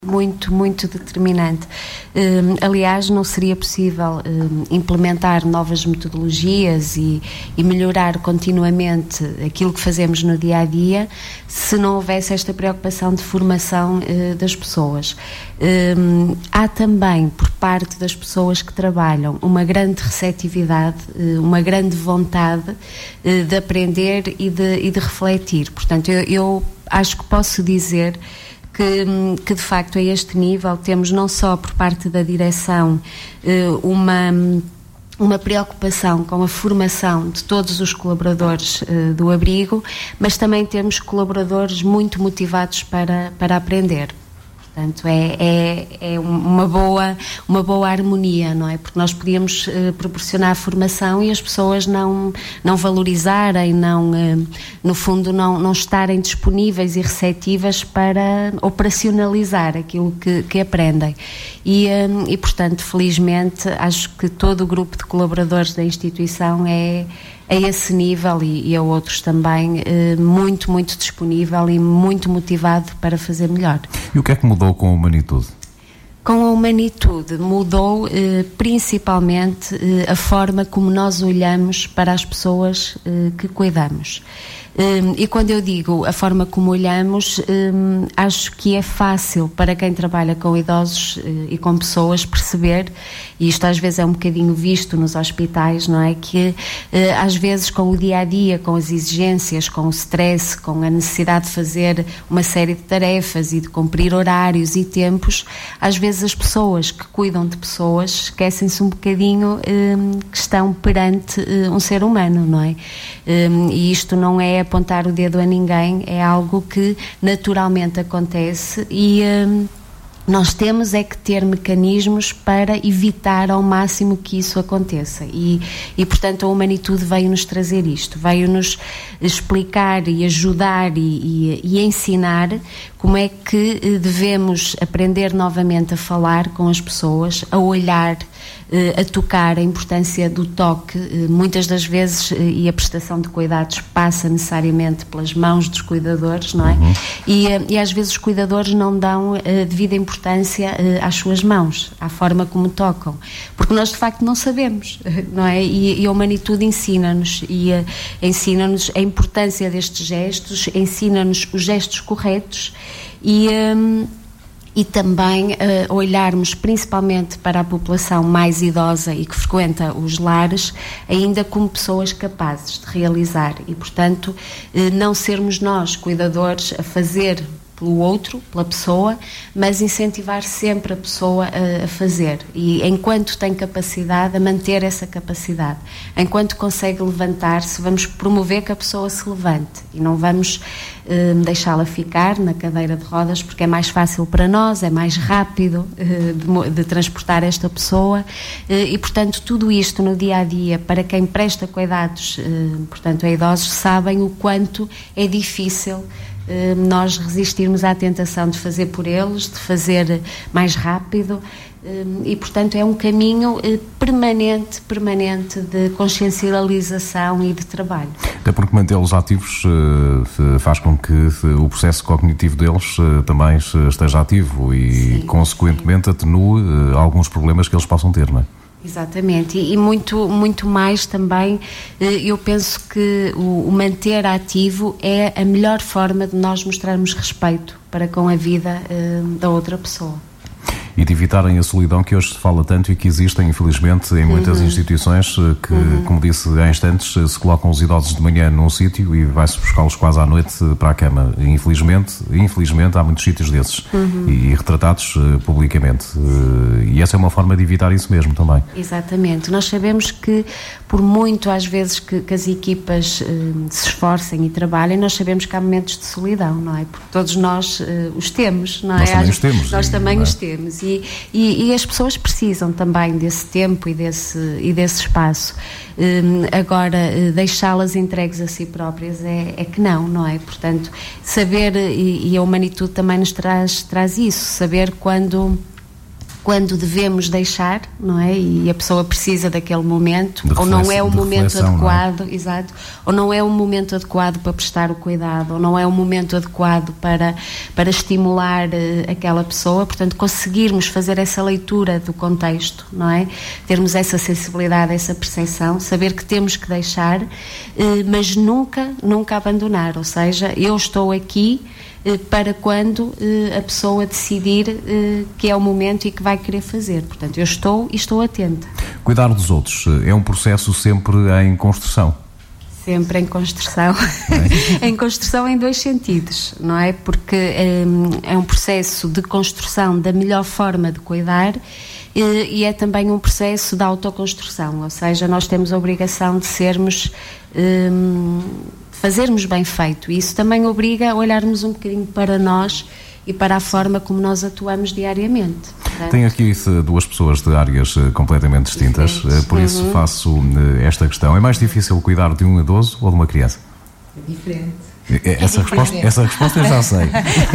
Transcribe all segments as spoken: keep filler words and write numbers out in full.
muito, muito determinante. Um, aliás, não seria possível um, implementar novas metodologias e, e melhorar continuamente aquilo que fazemos no dia-a-dia se não houvesse esta preocupação de formação uh, das pessoas. Um, há também, por parte das pessoas que trabalham, uma grande receptividade, uh, uma grande vontade uh, de aprender e de, e de refletir. Portanto, eu, eu acho que posso dizer Que, que de facto a este nível temos não só por parte da direção uma, uma preocupação com a formação de todos os colaboradores do abrigo, mas também temos colaboradores muito motivados para, para aprender. Portanto, é, é, é uma, boa, uma boa harmonia, não é? Porque nós podíamos uh, proporcionar formação e as pessoas não, não valorizarem, não, uh, no fundo, não, não estarem disponíveis e receptivas para operacionalizar aquilo que, que aprendem. E, um, e, portanto, felizmente, acho que todo o grupo de colaboradores da instituição é... a esse nível e, e a outros também, eh, muito, muito disponível e muito motivado para fazer melhor. E o que é que mudou com a Humanitude? Com a Humanitude mudou eh, principalmente eh, a forma como nós olhamos para as pessoas eh, que cuidamos. Um, e quando eu digo a forma como olhamos, um, acho que é fácil para quem trabalha com idosos uh, e com pessoas perceber, e isto às vezes é um bocadinho visto nos hospitais, não é? Que uh, às vezes com o dia-a-dia, com as exigências, com o stress, com a necessidade de fazer uma série de tarefas e de cumprir horários e tempos, às vezes as pessoas que cuidam de pessoas esquecem-se um bocadinho um, que estão perante uh, um ser humano, não é? Um, e isto não é apontar o dedo a ninguém, é algo que naturalmente acontece e hum, nós temos é que ter mecanismos para evitar ao máximo que isso aconteça e, e portanto a Humanitude veio-nos trazer isto, veio-nos explicar e ajudar e, e, e ensinar como é que devemos aprender novamente a falar com as pessoas, a olhar, a tocar, a importância do toque, muitas das vezes, e a prestação de cuidados passa necessariamente pelas mãos dos cuidadores, não é? Uhum. E, e às vezes os cuidadores não dão a devida importância às suas mãos, à forma como tocam, porque nós de facto não sabemos, não é? E, e a Humanitude ensina-nos, e uh, ensina-nos a importância destes gestos, ensina-nos os gestos corretos e... Um, e também uh, olharmos principalmente para a população mais idosa e que frequenta os lares ainda como pessoas capazes de realizar e, portanto, uh, não sermos nós, cuidadores, a fazer pelo outro, pela pessoa, mas incentivar sempre a pessoa a, a fazer e, enquanto tem capacidade, a manter essa capacidade. Enquanto consegue levantar-se, vamos promover que a pessoa se levante e não vamos eh, deixá-la ficar na cadeira de rodas, porque é mais fácil para nós, é mais rápido eh, de, de transportar esta pessoa eh, e, portanto, tudo isto no dia-a-dia, para quem presta cuidados, eh, portanto, a idosos, sabem o quanto é difícil nós resistirmos à tentação de fazer por eles, de fazer mais rápido e, portanto, é um caminho permanente, permanente de consciencialização e de trabalho. Até porque mantê-los ativos faz com que o processo cognitivo deles também esteja ativo e, sim, consequentemente, sim, atenue alguns problemas que eles possam ter, não é? Exatamente, e, e muito, muito mais também, eu penso que o, o manter ativo é a melhor forma de nós mostrarmos respeito para com a vida uh, da outra pessoa. E de evitarem a solidão que hoje se fala tanto e que existem, infelizmente, em muitas uhum. instituições que, uhum. como disse há instantes, se colocam os idosos de manhã num sítio e vai-se buscá-los quase à noite para a cama. E, infelizmente, infelizmente, há muitos sítios desses uhum. e retratados uh, publicamente. Uh, e essa é uma forma de evitar isso mesmo também. Exatamente. Nós sabemos que, por muito às vezes que, que as equipas uh, se esforcem e trabalhem, nós sabemos que há momentos de solidão, não é? Porque todos nós uh, os temos, não é? Nós também os temos. Nós e, também é? os temos. E, e, e as pessoas precisam também desse tempo e desse, e desse espaço. Um, agora, deixá-las entregues a si próprias é, é que não, não é? Portanto, saber, e, e a Humanitude também nos traz, traz isso, saber quando quando devemos deixar, não é? E a pessoa precisa daquele momento, ou não é o momento adequado, é? Exato, ou não é o momento adequado para prestar o cuidado, ou não é o momento adequado para, para estimular uh, aquela pessoa. Portanto, conseguirmos fazer essa leitura do contexto, não é? Termos essa sensibilidade, essa percepção, saber que temos que deixar, uh, mas nunca, nunca abandonar, ou seja, eu estou aqui para quando eh, a pessoa decidir eh, que é o momento e que vai querer fazer. Portanto, eu estou e estou atenta. Cuidar dos outros é um processo sempre em construção? Sempre em construção. É? Em construção em dois sentidos, não é? Porque é, é um processo de construção da melhor forma de cuidar e, e é também um processo de autoconstrução, ou seja, nós temos a obrigação de sermos... Hum, fazermos bem feito, e isso também obriga a olharmos um bocadinho para nós e para a forma como nós atuamos diariamente. Portanto, tenho aqui duas pessoas de áreas completamente distintas, diferentes. Por isso uhum. faço esta questão. É mais difícil cuidar de um idoso ou de uma criança? É diferente. Essa, é resposta, essa resposta eu já sei.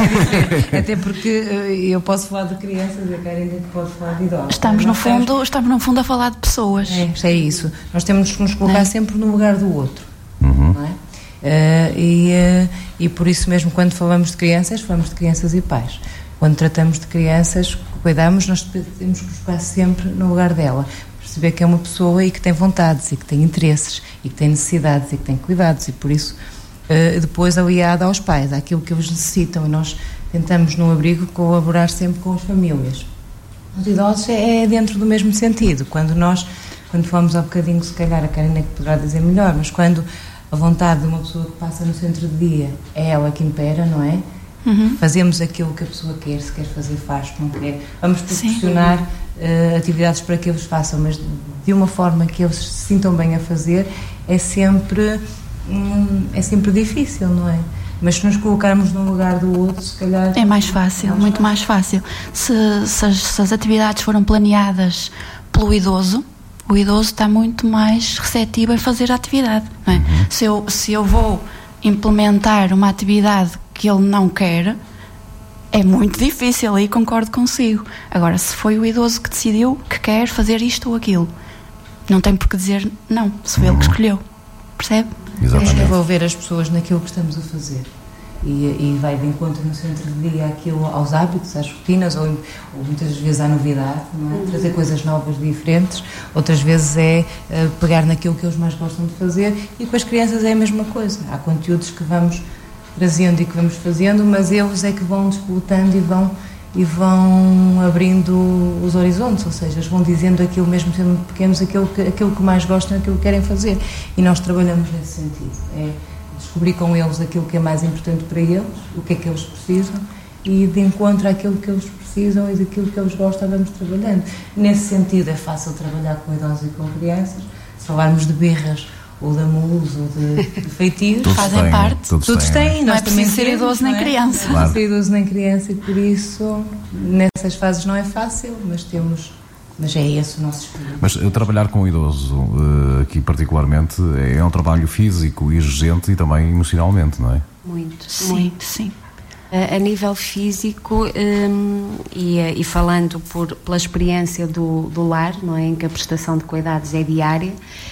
É até porque eu posso falar de crianças e a Karen ainda pode falar de idosos. Estamos no, fundo, estamos no fundo a falar de pessoas. É, é isso. Nós temos que nos colocar é. sempre no lugar do outro. Uhum. Não é? Uh, e, uh, e por isso mesmo, quando falamos de crianças, falamos de crianças e pais. Quando tratamos de crianças, cuidamos, nós temos que colocar sempre no lugar dela, perceber que é uma pessoa e que tem vontades e que tem interesses e que tem necessidades e que tem cuidados, e por isso uh, depois aliada aos pais, àquilo que eles necessitam, e nós tentamos no abrigo colaborar sempre com as famílias. Os idosos é, é dentro do mesmo sentido. Quando nós, quando falamos há bocadinho, se calhar a Karen é que poderá dizer melhor, mas quando a vontade de uma pessoa que passa no centro de dia é ela que impera, não é? Uhum. Fazemos aquilo que a pessoa quer, se quer fazer, faz, se não quer. Vamos proporcionar uh, atividades para que eles façam, mas de uma forma que eles se sintam bem a fazer, é sempre, hum, é sempre difícil, não é? Mas se nos colocarmos no lugar do outro, se calhar... É mais fácil, mais muito fácil. mais fácil. Se, se, as, se as atividades foram planeadas pelo idoso, o idoso está muito mais receptivo a fazer a atividade, não é? Uhum. Se eu, se eu vou implementar uma atividade que ele não quer, é muito difícil, aí concordo consigo. Agora, se foi o idoso que decidiu que quer fazer isto ou aquilo, não tem por que dizer não, se foi uhum. ele que escolheu, percebe? Temos que envolver as pessoas naquilo que estamos a fazer. E, e vai de encontro no centro de dia àquilo, aos hábitos, às rotinas, ou, ou muitas vezes à novidade, não é? Trazer coisas novas, diferentes. Outras vezes é uh, pegar naquilo que eles mais gostam de fazer, e com as crianças é a mesma coisa. Há conteúdos que vamos trazendo e que vamos fazendo, mas eles é que vão despoletando e vão, e vão abrindo os horizontes, ou seja, eles vão dizendo aquilo, mesmo sendo muito pequenos, aquilo que, aquilo que mais gostam, aquilo que querem fazer. E nós trabalhamos nesse sentido. É descobrir com eles aquilo que é mais importante para eles, o que é que eles precisam, e de encontro àquilo que eles precisam e daquilo que eles gostam, vamos trabalhando. Nesse sentido, é fácil trabalhar com idosos e com crianças. Se falarmos de birras ou de amulos ou de, de feitios, fazem têm, parte. Todos, todos têm, têm. Não é preciso ser idoso nem criança. Não é ser idoso nem criança, e por isso, nessas fases não é fácil, mas temos... Mas é esse o nosso espírito. Mas uh, trabalhar com o idoso, uh, aqui particularmente, é um trabalho físico, exigente e também emocionalmente, não é? Muito, sim, muito. sim. Uh, a nível físico, um, e, e falando por, pela experiência do, do lar, não é? Em que a prestação de cuidados é diária,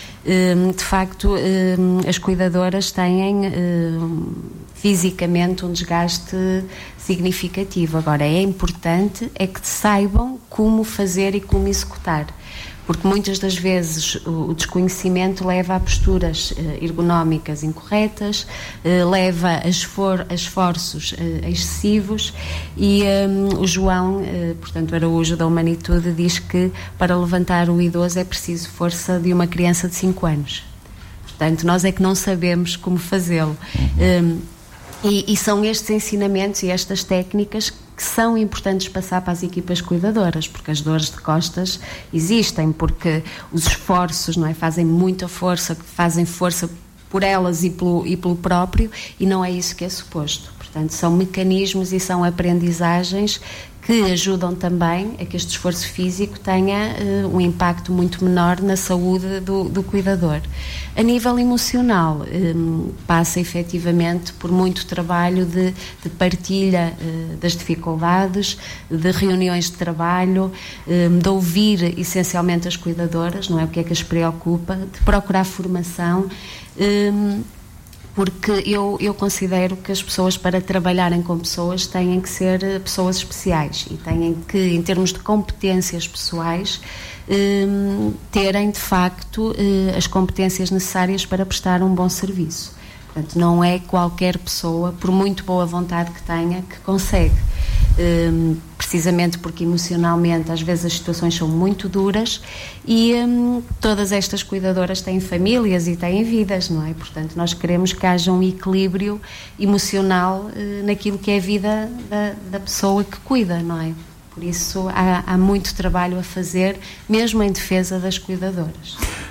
um, de facto, um, as cuidadoras têm um, fisicamente um desgaste significativo. Agora, é importante é que saibam como fazer e como executar, porque muitas das vezes o desconhecimento leva a posturas ergonómicas incorretas, leva a, esfor- a esforços excessivos, e um, o João, portanto Araújo da Humanitude, diz que para levantar o idoso é preciso força de uma criança de cinco anos. Portanto, nós é que não sabemos como fazê-lo. Um, E, e são estes ensinamentos e estas técnicas que são importantes passar para as equipas cuidadoras, porque as dores de costas existem, porque os esforços, não é, fazem muita força, fazem força por elas e pelo, e pelo próprio, e não é isso que é suposto. Portanto, são mecanismos e são aprendizagens que ajudam também a que este esforço físico tenha uh, um impacto muito menor na saúde do, do cuidador. A nível emocional, um, passa efetivamente por muito trabalho de, de partilha uh, das dificuldades, de reuniões de trabalho, um, de ouvir essencialmente as cuidadoras, não é? O que é que as preocupa, de procurar formação, um, porque eu, eu considero que as pessoas, para trabalharem com pessoas, têm que ser pessoas especiais e têm que, em termos de competências pessoais, eh, terem de facto eh, as competências necessárias para prestar um bom serviço. Portanto, não é qualquer pessoa, por muito boa vontade que tenha, que consegue. Um, precisamente porque emocionalmente às vezes as situações são muito duras e um, todas estas cuidadoras têm famílias e têm vidas, não é? Portanto, nós queremos que haja um equilíbrio emocional uh, naquilo que é a vida da, da pessoa que cuida, não é? Por isso há, há muito trabalho a fazer, mesmo em defesa das cuidadoras.